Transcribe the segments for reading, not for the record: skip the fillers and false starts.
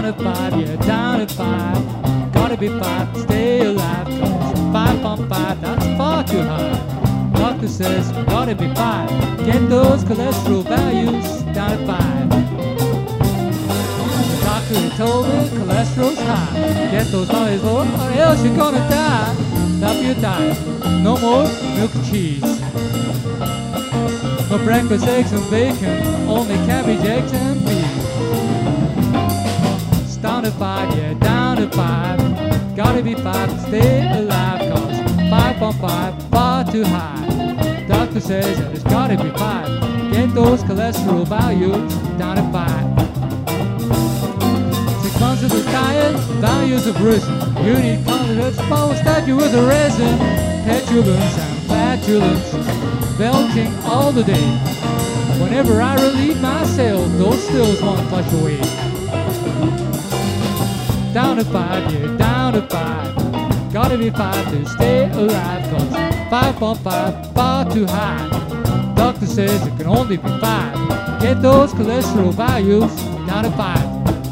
Down to 5, yeah, down to 5. Gotta be 5 to stay alive, 'cause 5.5, that's far too high. Doctor says, gotta be 5. Get those cholesterol values down to 5. The doctor he told me cholesterol's high. Get those values low, or else you're gonna die. Stop your diet. No more milk and cheese. No breakfast, eggs and bacon. Only cabbage, eggs and beef. It's down to 5, yeah, down to 5. Gotta be 5 to stay alive, 'cause 5.5 far too high. Doctor says that it's gotta be 5. Get those cholesterol values down to 5. 6 months of the diet, values have risen. You need carbohydrates, follow that you with a resin. Petulance and flatulence, belching all the day. Whenever I relieve myself, those stills won't flush away. Down to 5, yeah, down to 5. Gotta be 5 to stay alive, 'cause 5.5 far too high. Doctor says it can only be 5. Get those cholesterol values down to 5.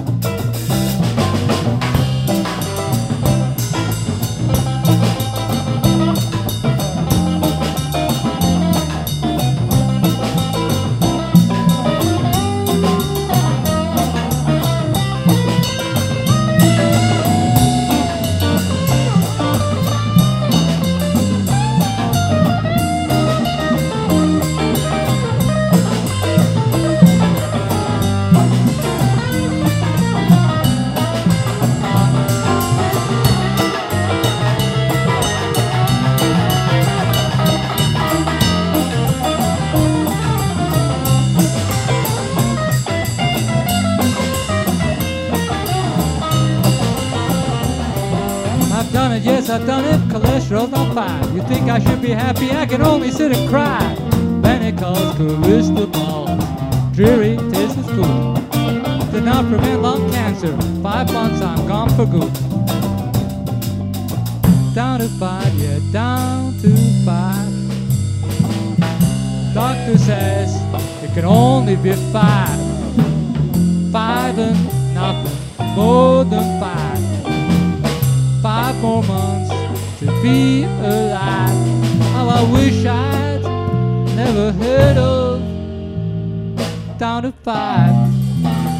I've done it, yes, I've done it. Cholesterol's not 5. You think I should be happy? I can only sit and cry. Then it calls cholesterol. Dreary, tasteless food. Did not prevent lung cancer. 5 months, I'm gone for good. Down to 5, yeah, down to 5. Doctor says it can only be 5. 5 and nothing more than 5. 5 more months to be alive. How I wish I'd never heard of down to 5.